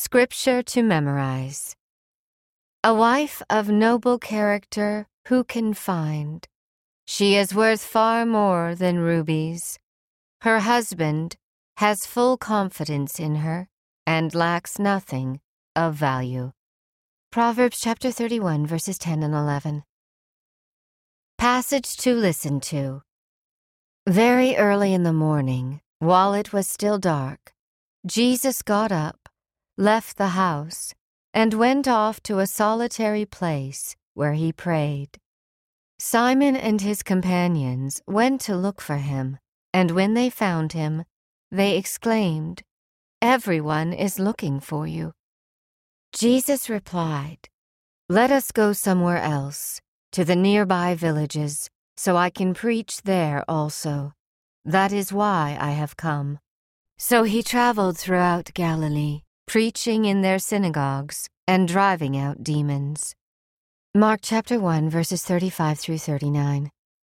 Scripture to memorize. A wife of noble character who can find? She is worth far more than rubies. Her husband has full confidence in her and lacks nothing of value. Proverbs chapter 31, verses 10 and 11. Passage to listen to. Very early in the morning, while it was still dark, Jesus got up, left the house, and went off to a solitary place where he prayed. Simon and his companions went to look for him, and when they found him, they exclaimed, "Everyone is looking for you." Jesus replied, "Let us go somewhere else, to the nearby villages, so I can preach there also. That is why I have come." So he traveled throughout Galilee, preaching in their synagogues and driving out demons. Mark chapter 1, verses 35 through 39.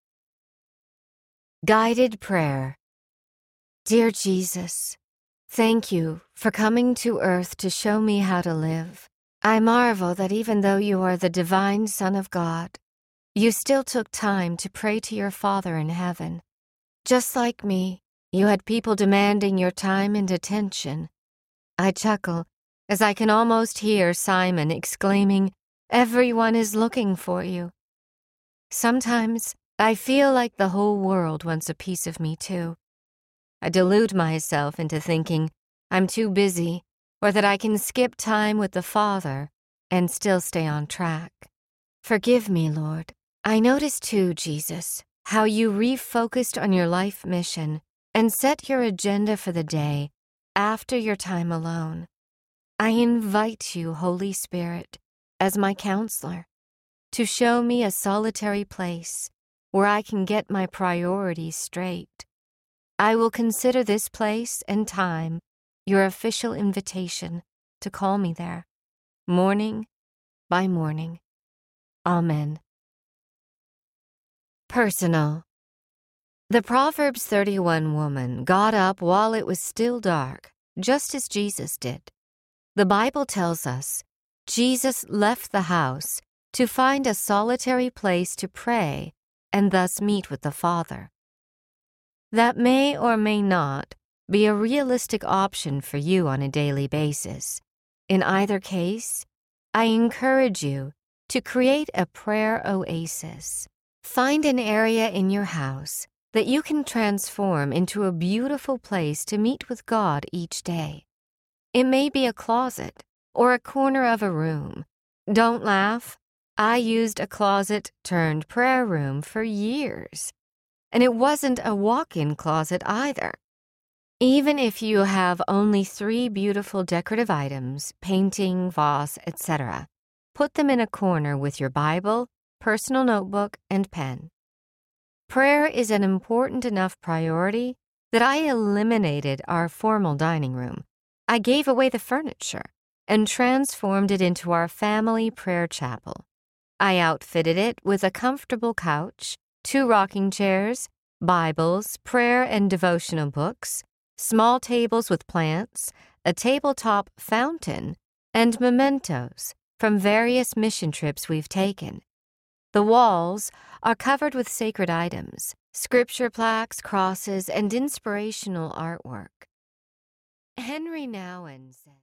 Guided Prayer. Dear Jesus, thank you for coming to earth to show me how to live. I marvel that even though you are the divine Son of God, you still took time to pray to your Father in heaven. Just like me, you had people demanding your time and attention. I chuckle as I can almost hear Simon exclaiming, "Everyone is looking for you." Sometimes I feel like the whole world wants a piece of me too. I delude myself into thinking I'm too busy or that I can skip time with the Father and still stay on track. Forgive me, Lord. I noticed too, Jesus, how you refocused on your life mission and set your agenda for the day after your time alone. I invite you, Holy Spirit, as my counselor, to show me a solitary place where I can get my priorities straight. I will consider this place and time your official invitation to call me there, morning by morning. Amen. Personal. The Proverbs 31 woman got up while it was still dark, just as Jesus did. The Bible tells us Jesus left the house to find a solitary place to pray and thus meet with the Father. That may or may not be a realistic option for you on a daily basis. In either case, I encourage you to create a prayer oasis. Find an area in your house that you can transform into a beautiful place to meet with God each day. It may be a closet or a corner of a room. Don't laugh. I used a closet turned prayer room for years. And it wasn't a walk-in closet either. Even if you have only 3 beautiful decorative items, painting, vase, etc., put them in a corner with your Bible, personal notebook, and pen. Prayer is an important enough priority that I eliminated our formal dining room. I gave away the furniture and transformed it into our family prayer chapel. I outfitted it with a comfortable couch, 2 rocking chairs, Bibles, prayer and devotional books, small tables with plants, a tabletop fountain, and mementos from various mission trips we've taken. The walls are covered with sacred items, scripture plaques, crosses, and inspirational artwork. Henry Nouwen said,